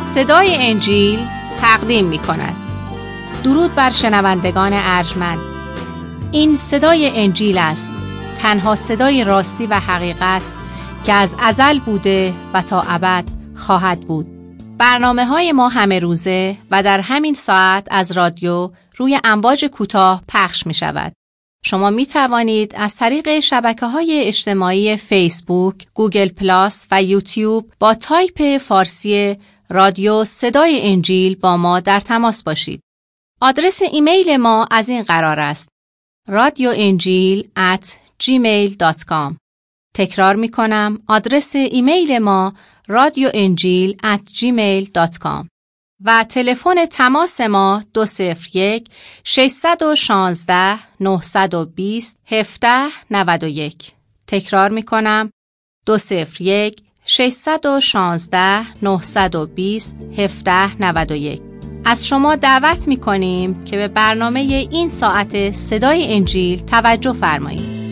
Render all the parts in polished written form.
صدای انجیل تقدیم می کند. درود بر شنوندگان ارجمند. این صدای انجیل است، تنها صدای راستی و حقیقت که از ازل بوده و تا ابد خواهد بود. برنامه‌های ما همه روزه و در همین ساعت از رادیو روی امواج کوتاه پخش می شود. شما می توانید از طریق شبکه‌های اجتماعی فیسبوک، گوگل پلاس و یوتیوب با تایپ فارسی رادیو صدای انجیل با ما در تماس باشید. آدرس ایمیل ما از این قرار است: radioenjil@gmail.com. تکرار می کنم، آدرس ایمیل ما radioenjil@gmail.com و تلفن تماس ما 201-616-920-1791. تکرار می کنم، 201-616-920-1791. از شما دعوت می کنیم که به برنامه این ساعت صدای انجیل توجه فرمایید.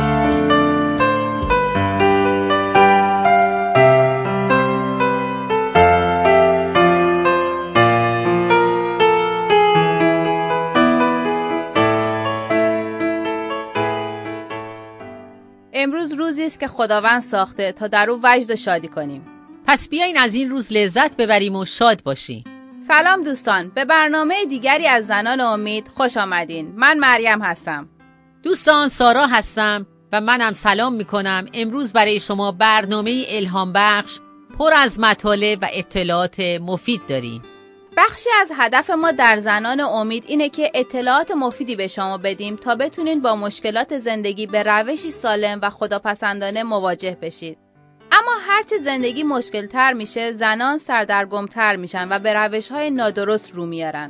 امروز روزی است که خداوند ساخته تا در او وجد و شادی کنیم. پس بیاین از این روز لذت ببریم و شاد باشیم. سلام دوستان، به برنامه دیگری از زنان امید خوش آمدین. من مریم هستم. دوستان، سارا هستم و منم سلام میکنم. امروز برای شما برنامه الهام بخش پر از مطالب و اطلاعات مفید داریم. بخشی از هدف ما در زنان امید اینه که اطلاعات مفیدی به شما بدیم تا بتونین با مشکلات زندگی به روشی سالم و خداپسندانه مواجه بشید. اما هرچه زندگی مشکل‌تر میشه، زنان سردرگم‌تر میشن و به روش‌های نادرست رو میارن.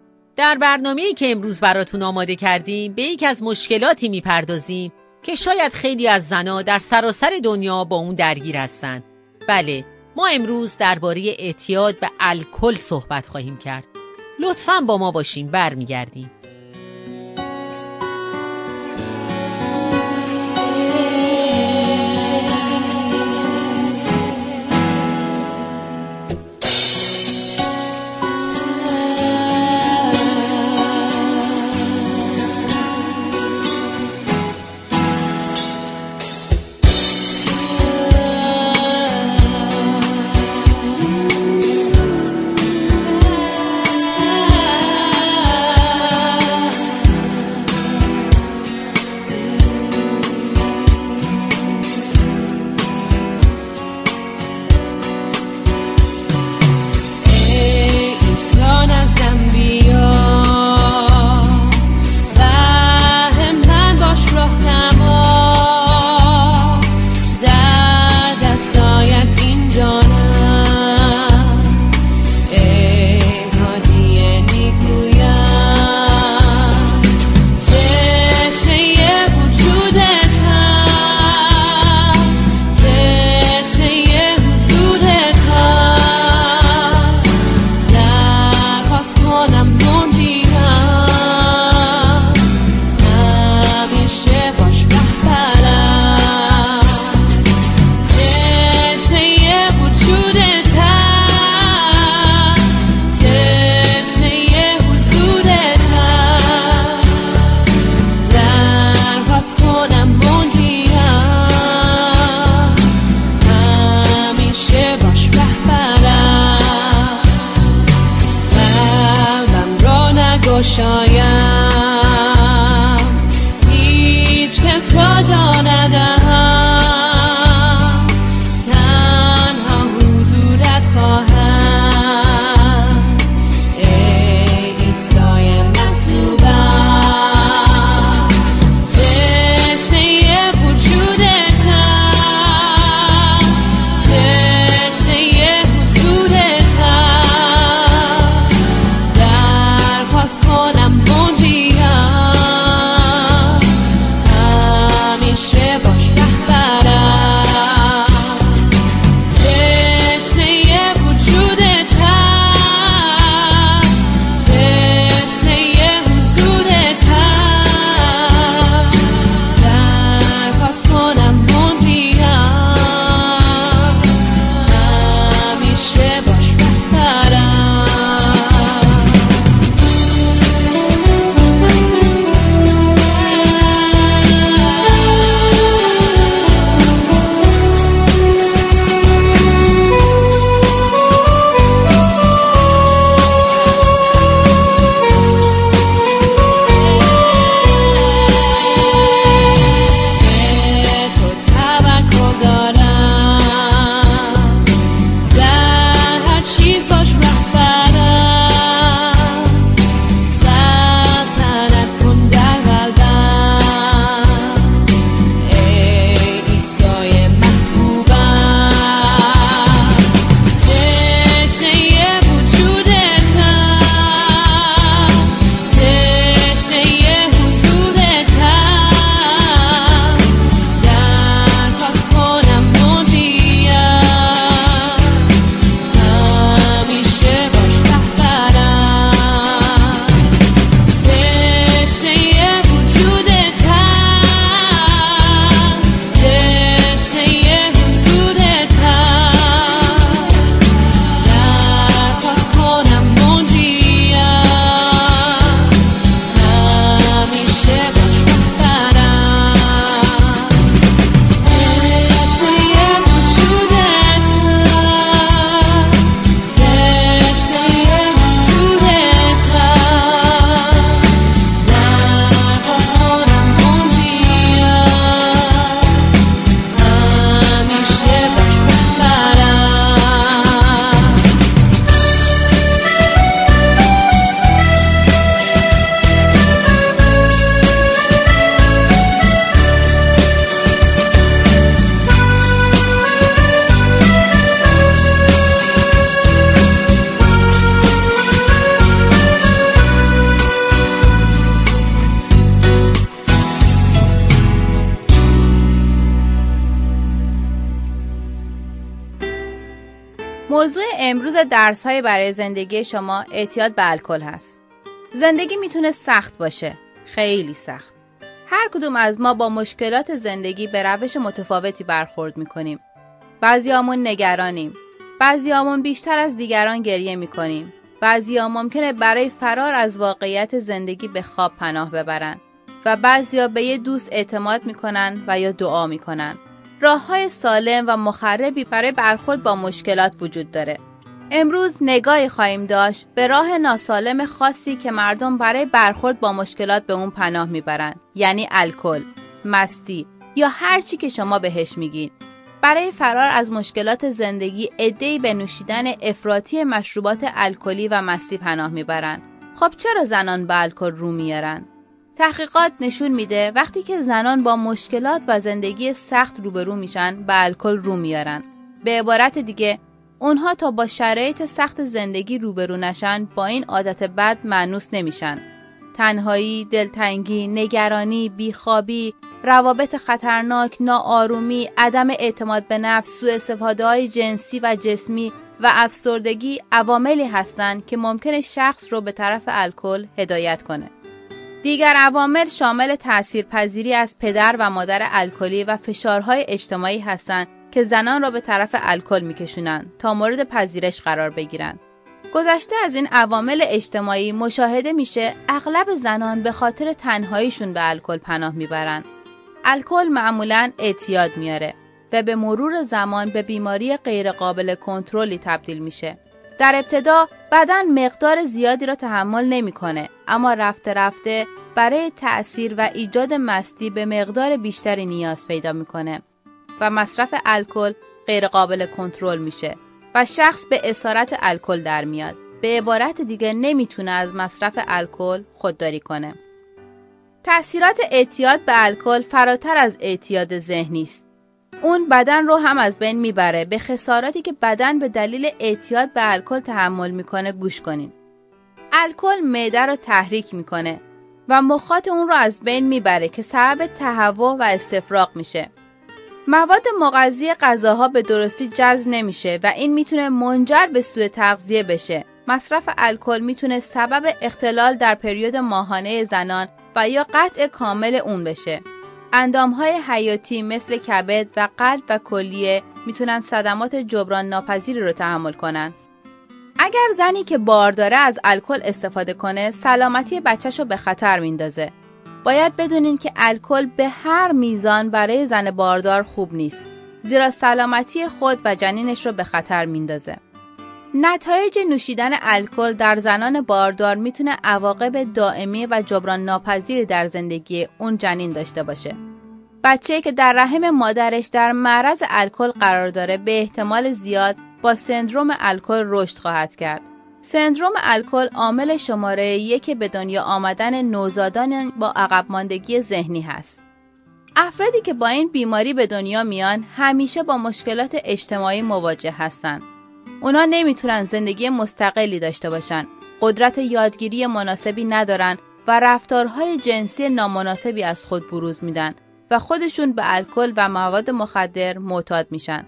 در برنامه‌ای که امروز براتون آماده کردیم به یک از مشکلاتی میپردازیم که شاید خیلی از زنان در سراسر دنیا با اون درگیر هستن. بله، ما امروز درباره اعتیاد به الکل صحبت خواهیم کرد. لطفاً با ما باشین، برمیگردیم. درخواست کنم موضوع امروز درس‌های برای زندگی شما اعتیاد به الکل هست. زندگی میتونه سخت باشه، خیلی سخت. هر کدوم از ما با مشکلات زندگی به روش متفاوتی برخورد میکنیم. بعضیامون نگرانیم، بعضیامون بیشتر از دیگران گریه میکنیم، بعضیا ممکنه برای فرار از واقعیت زندگی به خواب پناه ببرن و بعضیا به یه دوست اعتماد میکنن و یا دعا میکنن. راه‌های سالم و مخربی برای برخورد با مشکلات وجود داره. امروز نگاهی خواهیم داشت به راه ناسالم خاصی که مردم برای برخورد با مشکلات به اون پناه میبرن، یعنی الکل، مستی یا هر چی که شما بهش میگین. برای فرار از مشکلات زندگی عده‌ای به نوشیدن افراطی مشروبات الکلی و مستی پناه میبرن. خب چرا زنان به الکل رو میارن؟ تحقیقات نشون میده وقتی که زنان با مشکلات و زندگی سخت روبرو میشن به الکل رو میارن. به عبارت دیگه اونها تا با شرایط سخت زندگی روبرو نشن با این عادت بد مانوس نمیشن. تنهایی، دلتنگی، نگرانی، بیخوابی، روابط خطرناک، ناآرومی، عدم اعتماد به نفس، سوء استفاده‌های جنسی و جسمی و افسردگی عواملی هستند که ممکنه شخص رو به طرف الکل هدایت کنه. دیگر عوامل شامل تأثیرپذیری از پدر و مادر الکلی و فشارهای اجتماعی هستند که زنان را به طرف الکل میکشونن تا مورد پذیرش قرار بگیرن. گذشته از این عوامل اجتماعی مشاهده میشه اغلب زنان به خاطر تنهاییشون به الکل پناه میبرن. الکل معمولاً اعتیاد میاره و به مرور زمان به بیماری غیرقابل کنترلی تبدیل میشه. در ابتدا بدن مقدار زیادی را تحمل نمیکنه، اما رفته رفته برای تأثیر و ایجاد مستی به مقدار بیشتری نیاز پیدا میکنه و مصرف الکل غیرقابل کنترل میشه و شخص به اسارت الکل در میاد. به عبارت دیگه نمیتونه از مصرف الکل خودداری کنه. تأثیرات اعتیاد به الکل فراتر از اعتیاد ذهنی است. اون بدن رو هم از بین میبره. به خساراتی که بدن به دلیل اعتیاد به الکل تحمل میکنه گوش کنین. الکل معده رو تحریک میکنه و مخاط اون رو از بین میبره که سبب تهوع و استفراغ میشه. مواد مغذی غذاها به درستی جذب نمیشه و این میتونه منجر به سوء تغذیه بشه. مصرف الکل میتونه سبب اختلال در پریود ماهانه زنان و یا قطع کامل اون بشه. اندامهای حیاتی مثل کبد و قلب و کلیه میتونن صدمات جبران ناپذیری رو تحمل کنن. اگر زنی که بار داره از الکل استفاده کنه، سلامتی بچه‌ش رو به خطر میندازه. باید بدونین که الکل به هر میزان برای زن باردار خوب نیست، زیرا سلامتی خود و جنینش رو به خطر میندازه. نتایج نوشیدن الکل در زنان باردار میتونه عواقب دائمی و جبران ناپذیری در زندگی اون جنین داشته باشه. بچه‌ای که در رحم مادرش در معرض الکل قرار داره به احتمال زیاد با سندروم الکل رشد خواهد کرد. سندروم الکل عامل شماره 1 به دنیا آمدن نوزادان با عقب ماندگی ذهنی هست. افرادی که با این بیماری به دنیا میان همیشه با مشکلات اجتماعی مواجه هستن. اونا نمیتونن زندگی مستقلی داشته باشن، قدرت یادگیری مناسبی ندارن و رفتارهای جنسی نامناسبی از خود بروز میدن و خودشون به الکل و مواد مخدر معتاد میشن.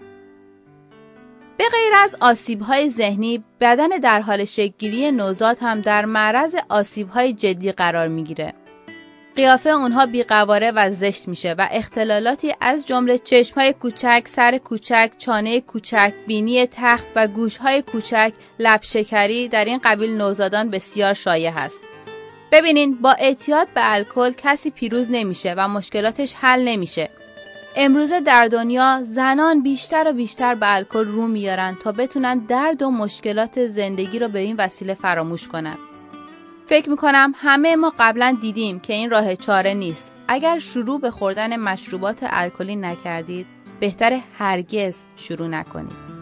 به غیر از آسیب‌های ذهنی، بدن در حال شکل‌گیری نوزاد هم در معرض آسیب‌های جدی قرار میگیره. قیافه اونها بی‌قواره و زشت میشه و اختلالاتی از جمله چشم‌های کوچک، سر کوچک، چانه کوچک، بینی تخت و گوش‌های کوچک، لب شکری در این قبیل نوزادان بسیار شایع هست. ببینین، با اعتیاد به الکل کسی پیروز نمیشه و مشکلاتش حل نمیشه. امروزه در دنیا زنان بیشتر و بیشتر به الکل رو میارن تا بتونن درد و مشکلات زندگی رو به این وسیله فراموش کنن. فکر میکنم همه ما قبلا دیدیم که این راه چاره نیست. اگر شروع به خوردن مشروبات الکلی نکردید، بهتره هرگز شروع نکنید.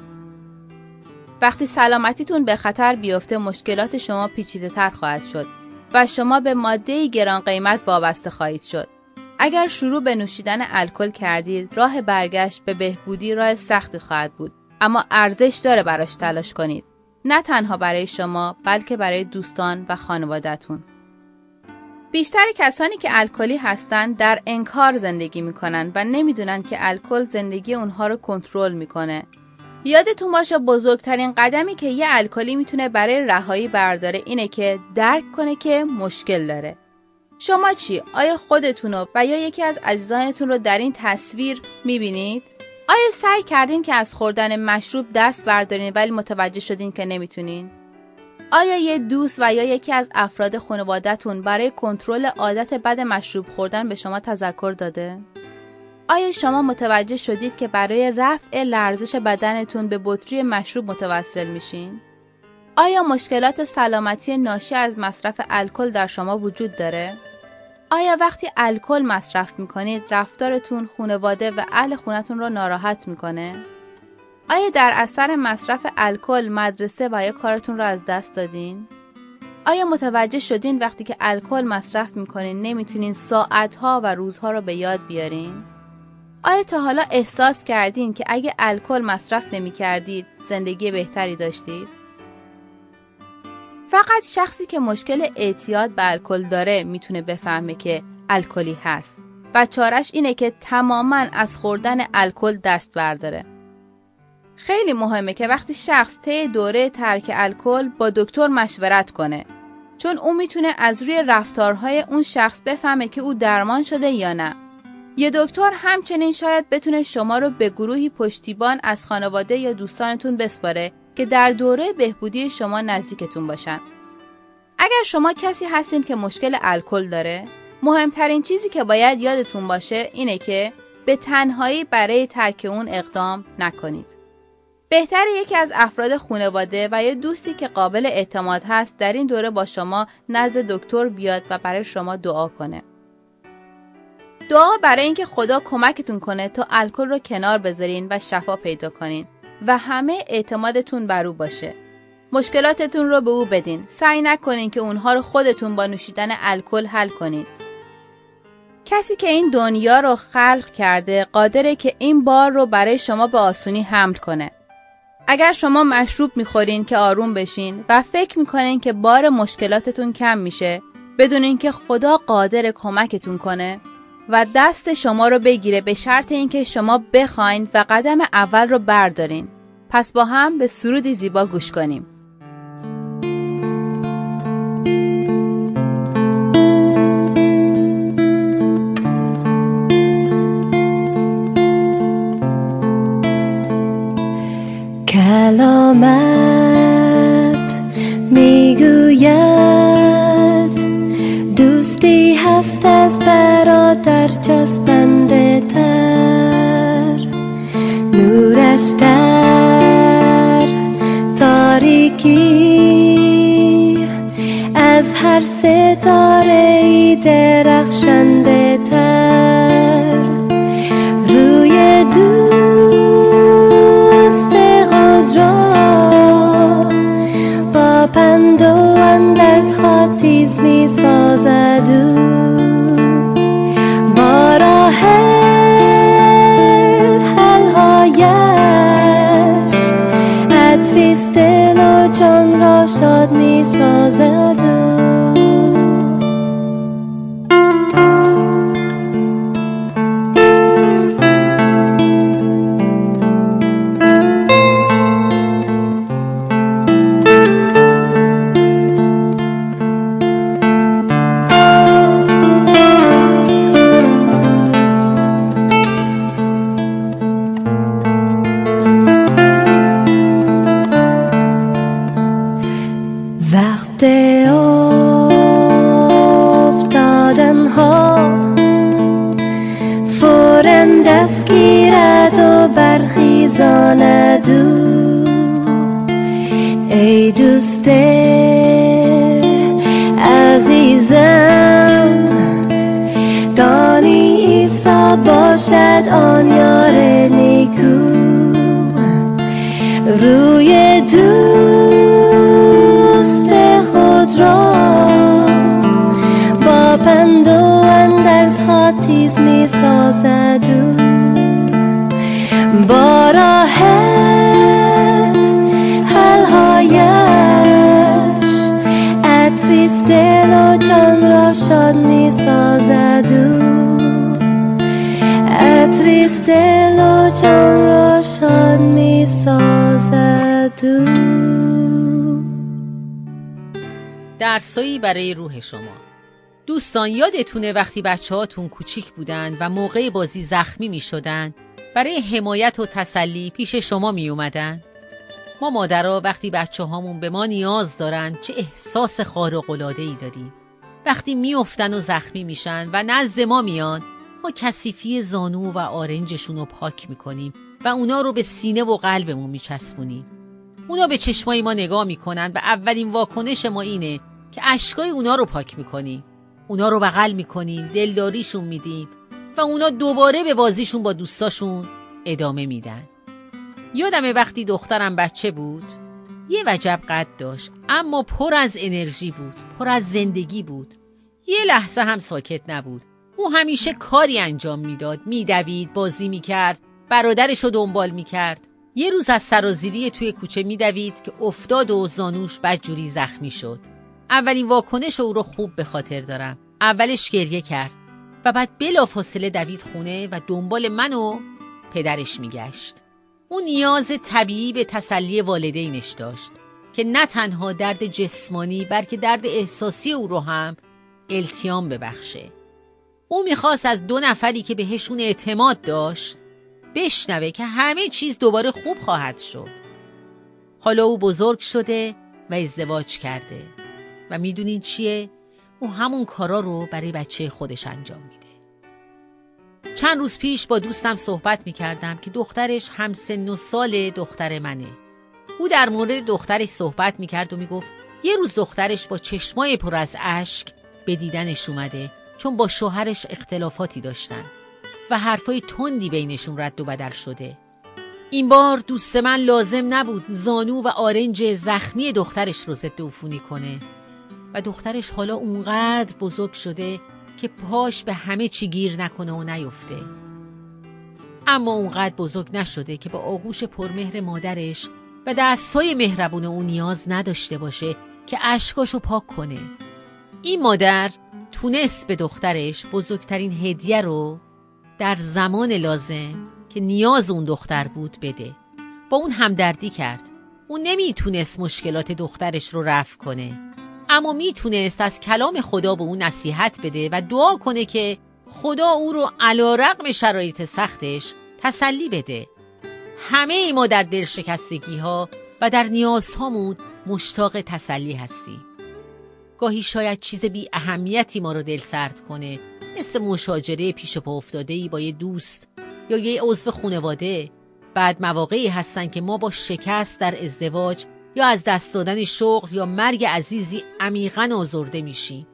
وقتی سلامتیتون به خطر بیفته، مشکلات شما پیچیده تر خواهد شد و شما به ماده گران قیمت وابسته خواهید شد. اگر شروع به نوشیدن الکل کردید، راه برگشت به بهبودی راه سختی خواهد بود، اما ارزش داره براش تلاش کنید. نه تنها برای شما، بلکه برای دوستان و خانواده‌تون. بیشتر کسانی که الکلی هستن در انکار زندگی میکنن و نمیدونن که الکل زندگی اونها رو کنترل میکنه. یادتون باشه بزرگترین قدمی که یه الکلی میتونه برای رهایی برداره اینه که درک کنه که مشکل داره. شما چی؟ آیا خودتونو و یا یکی از عزیزانتون رو در این تصویر میبینید؟ آیا سعی کردین که از خوردن مشروب دست بردارین ولی متوجه شدین که نمیتونین؟ آیا یه دوست و یا یکی از افراد خانواده‌تون برای کنترل عادت بد مشروب خوردن به شما تذکر داده؟ آیا شما متوجه شدید که برای رفع لرزش بدنتون به بطری مشروب متوسل میشین؟ آیا مشکلات سلامتی ناشی از مصرف الکل در شما وجود داره؟ آیا وقتی الکل مصرف میکنید رفتارتون خانواده و اهل خونتون رو ناراحت میکنه؟ آیا در اثر مصرف الکل مدرسه و یا کارتون رو از دست دادین؟ آیا متوجه شدین وقتی که الکل مصرف میکنین نمیتونین ساعتها و روزها رو به یاد بیارین؟ آیا تا حالا احساس کردین که اگه الکل مصرف نمی‌کردید زندگی بهتری داشتید؟ فقط شخصی که مشکل اعتیاد به الکل داره میتونه بفهمه که الکلی هست و چارش اینه که تماماً از خوردن الکل دست برداره. خیلی مهمه که وقتی شخص طی دوره ترک الکل با دکتر مشورت کنه، چون اون میتونه از روی رفتارهای اون شخص بفهمه که او درمان شده یا نه. یه دکتر همچنین شاید بتونه شما رو به گروهی پشتیبان از خانواده یا دوستانتون بسپاره که در دوره بهبودی شما نزدیکتون باشن. اگر شما کسی هستین که مشکل الکل داره، مهمترین چیزی که باید یادتون باشه اینه که به تنهایی برای ترک اون اقدام نکنید. بهتره یکی از افراد خانواده و یا دوستی که قابل اعتماد هست در این دوره با شما نزد دکتر بیاد و برای شما دعا کنه. دعا برای اینکه خدا کمکتون کنه تا الکل رو کنار بذارین و شفا پیدا کنین و همه اعتمادتون بر او باشه. مشکلاتتون رو به او بدین. سعی نکنین که اونها رو خودتون با نوشیدن الکل حل کنین. کسی که این دنیا رو خلق کرده قادره که این بار رو برای شما به آسونی حمل کنه. اگر شما مشروب میخورین که آروم بشین و فکر میکنین که بار مشکلاتتون کم میشه، بدونین که خدا قادر کمکتون کنه و دست شما رو بگیره به شرط اینکه شما بخواین و قدم اول رو بردارین. پس با هم به سرودی زیبا گوش کنیم. کلامت میگوید دوستی هست از برادر چسبنده تر، نورش در تاریکی از هر ستاره درخشنده تر، روی دوست خود را با پند و اندرزها تیز می سازد او، با راه حل‌هایش عطریست دل و جان را شاد می سازد او. وقت افتادن ها فوراً دست گیرد و برخیزاند او، ای دوست عزیزم دانی عیسی باشد آن یار نیکو، روی دوست خود را با پند و اندرزها تیز می سازد او، با راه حل‌هایش عطریست دل و جان را شاد می سازد او، عطریست دل و جان را شاد می سازد. درسایی برای روح شما. دوستان، یادتونه وقتی بچه‌هاتون کوچیک بودن و موقع بازی زخمی می شدن، برای حمایت و تسلی پیش شما می اومدن؟ ما مادرها وقتی بچه‌هامون به ما نیاز دارن چه احساس خارق‌العاده‌ای داریم. وقتی می افتن و زخمی میشن و نزد ما میان، ما کثیفی زانو و آرنجشون رو پاک میکنیم و اونا رو به سینه و قلبمون میچسبونیم. اونا به چشمای ما نگاه میکنن و اولین واکنش ما اینه که اشکای اونا رو پاک میکنیم. اونا رو بغل میکنیم، دلداریشون میدیم و اونا دوباره به بازیشون با دوستاشون ادامه میدن. یادمه وقتی دخترم بچه بود، یه وجب قد داشت، اما پر از انرژی بود، پر از زندگی بود. یه لحظه هم ساکت نبود. او همیشه کاری انجام میداد، میدوید، بازی میکرد، برادرش رو دنبال میکرد. یه روز از سرازیری توی کوچه میدوید که افتاد و زانوش بدجوری زخمی شد. اولین واکنش او رو خوب به خاطر دارم. اولش گریه کرد و بعد بلافاصله دوید خونه و دنبال من و پدرش میگشت. اون نیاز طبیعی به تسلی والدینش داشت که نه تنها درد جسمانی بلکه درد احساسی او رو هم التیام ببخشه. او میخواست از 2 نفری که بهشون اعتماد داشت بشنوه که همه چیز دوباره خوب خواهد شد. حالا او بزرگ شده و ازدواج کرده و میدونین چیه؟ او همون کارا رو برای بچه خودش انجام میده. چند روز پیش با دوستم صحبت میکردم که دخترش هم سن و سال دختر منه. او در مورد دخترش صحبت میکرد و میگفت یه روز دخترش با چشمای پر از اشک به دیدنش اومده چون با شوهرش اختلافاتی داشتن و حرفای تندی بینشون رد و بدل شده. این بار دوست من لازم نبود زانو و آرنج زخمی دخترش رو ضد عفونی کنه و دخترش حالا اونقدر بزرگ شده که پاش به همه چی گیر نکنه و نیفته. اما اونقدر بزرگ نشده که با آغوش پرمهر مادرش و دستای مهربون اون نیاز نداشته باشه که اشکاشو پاک کنه. این مادر تونست به دخترش بزرگترین هدیه رو در زمان لازم که نیاز اون دختر بود بده. با اون همدردی کرد. اون نمیتونست مشکلات دخترش رو رفع کنه، اما میتونست از کلام خدا به اون نصیحت بده و دعا کنه که خدا او رو علی‌رغم شرایط سختش تسلی بده. همه ما در دلشکستگی ها و در نیازهامون مشتاق تسلی هستیم. گاهی شاید چیز بی اهمیتی ما رو دل سرد کنه، مثل مشاجره پیش پا افتاده‌ای با یه دوست یا یه عضو خانواده. بعد مواقعی هستن که ما با شکست در ازدواج یا از دست دادن شغل یا مرگ عزیزی عمیقاً آزرده میشیم.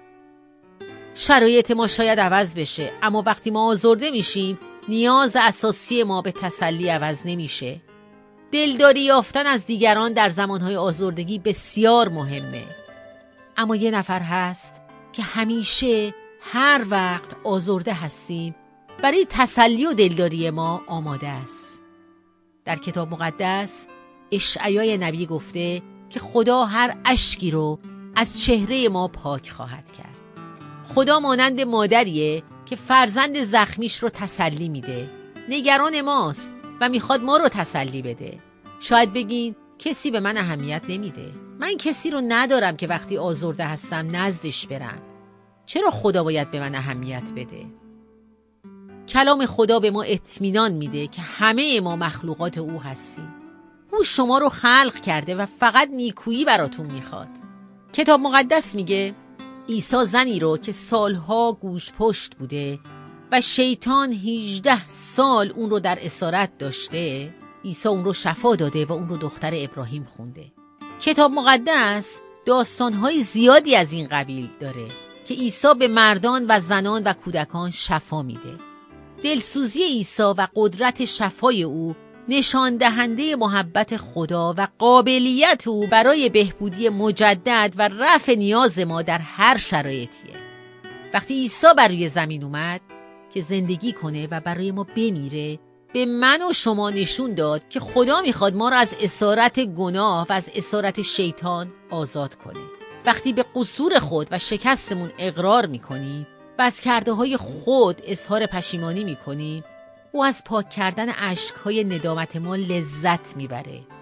شرایط ما شاید عوض بشه، اما وقتی ما آزرده میشیم نیاز اساسی ما به تسلی عوض نمیشه. دلداری یافتن از دیگران در زمانهای آزردگی بسیار مهمه، اما یه نفر هست که همیشه هر وقت آزرده هستیم برای تسلی و دلداری ما آماده است. در کتاب مقدس اشعیا نبی گفته که خدا هر اشکی رو از چهره ما پاک خواهد کرد. خدا مانند مادریه که فرزند زخمیش رو تسلی میده. نگران ماست و میخواد ما رو تسلی بده. شاید بگین کسی به من اهمیت نمیده. من کسی رو ندارم که وقتی آزرده هستم نزدش برم. چرا خدا باید به من اهمیت بده؟ کلام خدا به ما اطمینان میده که همه ما مخلوقات او هستیم. او شما رو خلق کرده و فقط نیکویی براتون میخواد. کتاب مقدس میگه عیسی زنی رو که سالها گوش پشت بوده و شیطان 18 سال اون رو در اسارت داشته، عیسی اون رو شفا داده و اون رو دختر ابراهیم خونده. کتاب مقدس داستانهای زیادی از این قبیل داره که عیسی به مردان و زنان و کودکان شفا میده. دلسوزی عیسی و قدرت شفای او نشان دهنده محبت خدا و قابلیت او برای بهبودی مجدد و رفع نیاز ما در هر شرایطیه. وقتی عیسی بر روی زمین اومد که زندگی کنه و برای ما بمیره، به من و شما نشون داد که خدا میخواد ما را از اسارت گناه و از اسارت شیطان آزاد کنه. وقتی به قصور خود و شکستمون اقرار میکنیم و از کرده‌های خود اظهار پشیمانی میکنیم، او از پاک کردن اشک‌های ندامت ما لذت میبره.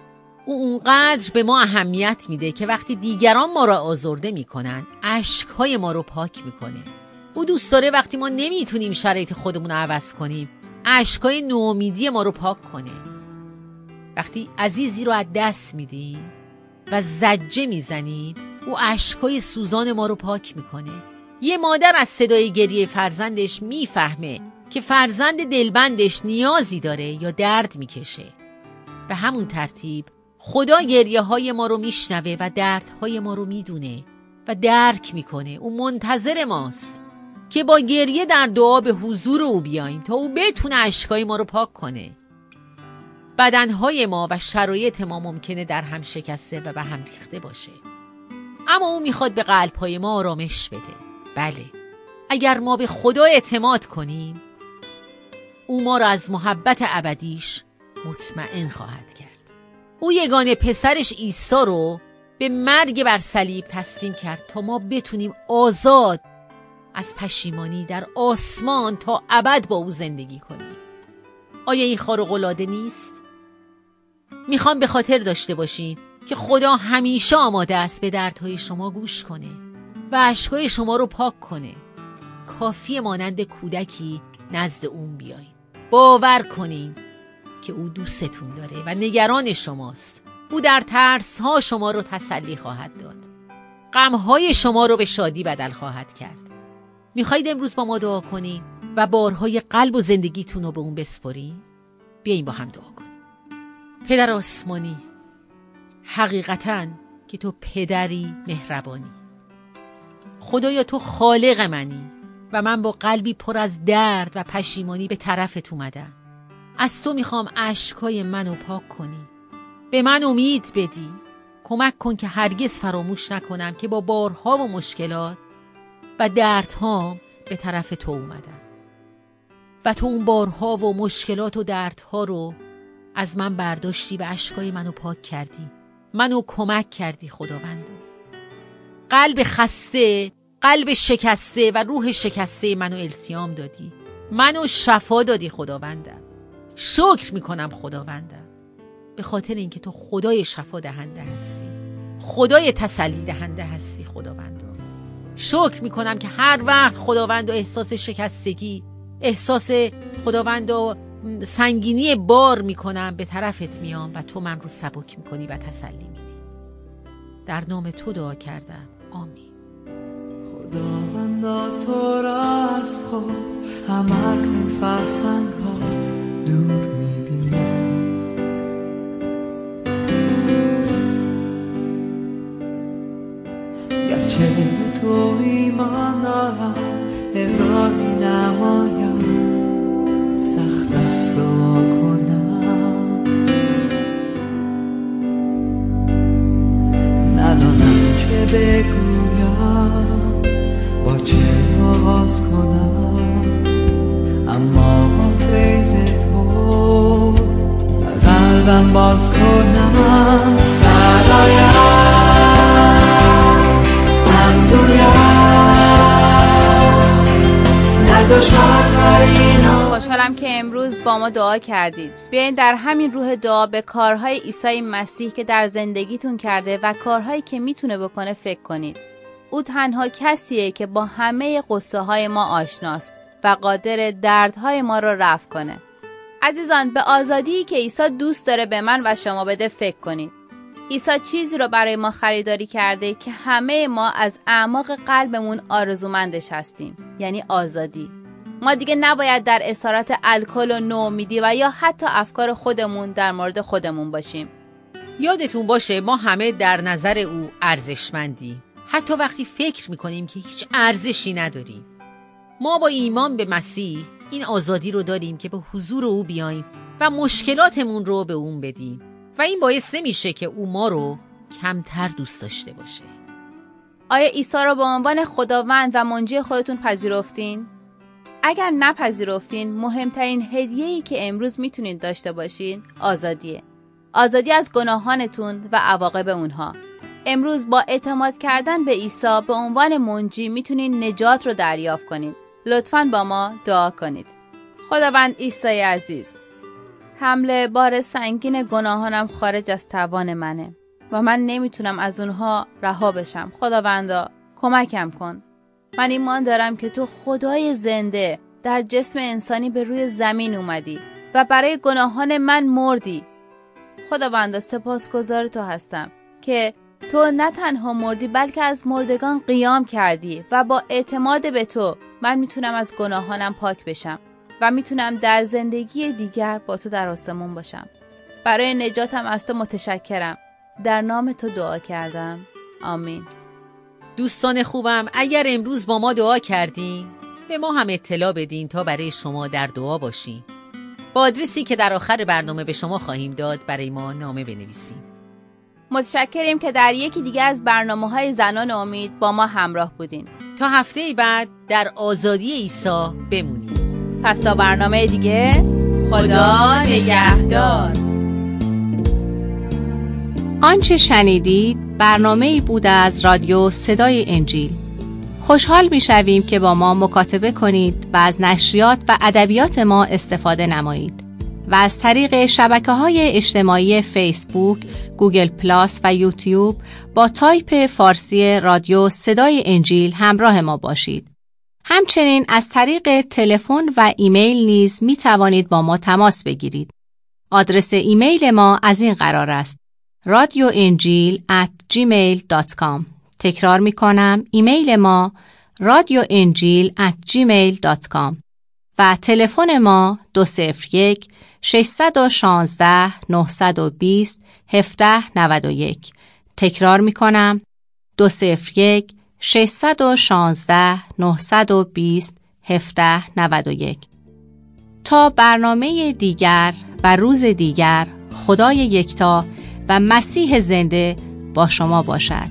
او اونقدر به ما اهمیت میده که وقتی دیگران ما را آزرده میکنن اشکهای ما رو پاک میکنه. او دوست داره وقتی ما نمیتونیم شرایط خودمون رو عوض کنیم اشکهای نومیدی ما رو پاک کنه. وقتی عزیزی رو از دست میدیم و زجه میزنیم او اشکهای سوزان ما رو پاک میکنه. یه مادر از صدای گریه فرزندش میفهمه که فرزند دلبندش نیازی داره یا درد میکشه. به همون ترتیب خدا گریه های ما رو میشنوه و دردهای ما رو میدونه و درک میکنه. او منتظر ماست که با گریه در دعا به حضور او بیاییم تا او بتونه اشکای ما رو پاک کنه. بدنهای ما و شرایط ما ممکنه در هم شکسته و به هم ریخته باشه، اما او میخواد به قلبهای ما آرامش بده. بله، اگر ما به خدا اعتماد کنیم او ما را از محبت ابدیش مطمئن خواهد کرد. او یگانه پسرش عیسی رو به مرگ بر صلیب تسلیم کرد تا ما بتونیم آزاد از پشیمانی در آسمان تا ابد با او زندگی کنیم. آیا این خارق‌العاده نیست؟ میخوام به خاطر داشته باشین که خدا همیشه آماده است به دردهای شما گوش کنه و اشکای شما رو پاک کنه. کافیه مانند کودکی نزد اون بیایید. باور کنین که او دوستتون داره و نگران شماست. او در ترس‌ها شما رو تسلی خواهد داد. غم‌های شما رو به شادی بدل خواهد کرد. میخواید امروز با ما دعا کنین و بارهای قلب و زندگیتون رو به اون بسپارین؟ بیاین با هم دعا کنیم. پدر آسمانی، حقیقتاً که تو پدری مهربانی. خدایا تو خالق منی و من با قلبی پر از درد و پشیمانی به طرفت اومدم. از تو میخوام اشکای منو پاک کنی. به من امید بدی. کمک کن که هرگز فراموش نکنم که با بارها و مشکلات و دردها به طرف تو اومدم و تو اون بارها و مشکلات و دردها رو از من برداشتی و اشکای منو پاک کردی. منو کمک کردی خداوند. قلب خسته، قلب شکسته و روح شکسته منو التیام دادی. منو شفا دادی خداوندم. شکر میکنم خداوندم به خاطر اینکه تو خدای شفا دهنده هستی، خدای تسلی دهنده هستی خداوند. شکر میکنم که هر وقت خداوند احساس شکستگی، احساس خداوند سنگینی بار میکنم به طرفت میام و تو من رو سبک میکنی و تسلی میدی. در نام تو دعا کردم، آمین. خداوندا تو را از خود همکنون فرسنگ ها دور میبینم. گرچه به تو ایمان دارم الهی نمایم، سخت است دعا کنم. ندانم چه بگویم، با چه آغاز کنم، اما با فیض تو قلبم باز کنم. صدایم هم گویم در دشوارترین. خوشحالم که امروز با ما دعا کردید. بیاین در همین روح دعا به کارهای عیسی مسیح که در زندگیتون کرده و کارهایی که میتونه بکنه فکر کنید. او تنها کسیه که با همه قصه های ما آشناست و قادر دردهای ما رو رفع کنه. عزیزان، به آزادی که عیسی دوست داره به من و شما بده فکر کنید. عیسی چیزی رو برای ما خریداری کرده که همه ما از اعماق قلبمون آرزومندش هستیم، یعنی آزادی. ما دیگه نباید در اسارت الکل و نومیدی و یا حتی افکار خودمون در مورد خودمون باشیم. یادتون باشه ما همه در نظر او ارزشمندیم، حتی وقتی فکر میکنیم که هیچ ارزشی نداریم. ما با ایمان به مسیح این آزادی رو داریم که به حضور او بیاییم و مشکلاتمون رو به اون بدیم و این باعث نمیشه که او ما رو کمتر دوست داشته باشه. آیا عیسی رو به عنوان خداوند و منجی خودتون پذیرفتین؟ اگر نپذیرفتین، مهمترین هدیه‌ای که امروز میتونید داشته باشین آزادیه. آزادی از گناهانتون و عواقب اونها. امروز با اعتماد کردن به عیسی به عنوان منجی میتونین نجات رو دریافت کنین. لطفاً با ما دعا کنید. خداوند عیسی عزیز، حمل بار سنگین گناهانم خارج از توان منه و من نمیتونم از اونها رها بشم. خداوندا کمکم کن. من ایمان دارم که تو خدای زنده در جسم انسانی به روی زمین اومدی و برای گناهان من مردی. خداوندا سپاسگزار تو هستم که تو نه تنها مردی بلکه از مردگان قیام کردی و با اعتماد به تو من میتونم از گناهانم پاک بشم و میتونم در زندگی دیگر با تو در آسمون باشم. برای نجاتم از تو متشکرم. در نام تو دعا کردم. آمین. دوستان خوبم، اگر امروز با ما دعا کردین به ما هم اطلاع بدین تا برای شما در دعا باشیم. با آدرسی که در آخر برنامه به شما خواهیم داد برای ما نامه بنویسیم. متشکریم که در یکی دیگه از برنامه‌های زنان امید با ما همراه بودین. تا هفته بعد در آزادی عیسی بمونید. پس تا برنامه دیگه، خدا نگهدار. آنچه شنیدید برنامه‌ای بود از رادیو صدای انجیل. خوشحال می‌شویم که با ما مکاتبه کنید و از نشریات و ادبیات ما استفاده نمایید و از طریق شبکه‌های اجتماعی فیسبوک، گوگل پلاس و یوتیوب با تایپ فارسی رادیو صدای انجیل همراه ما باشید. همچنین از طریق تلفن و ایمیل نیز می توانید با ما تماس بگیرید. آدرس ایمیل ما از این قرار است: radioenjil@gmail.com. تکرار می کنم، ایمیل ما radioenjil@gmail.com و تلفن ما 201-616-920-1791. تکرار می کنم، 201-616-920-1791. تا برنامه دیگر و روز دیگر، خدای یکتا و مسیح زنده با شما باشد.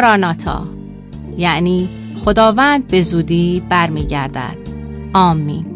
ماراناتا، یعنی خداوند به زودی برمیگردد. آمین.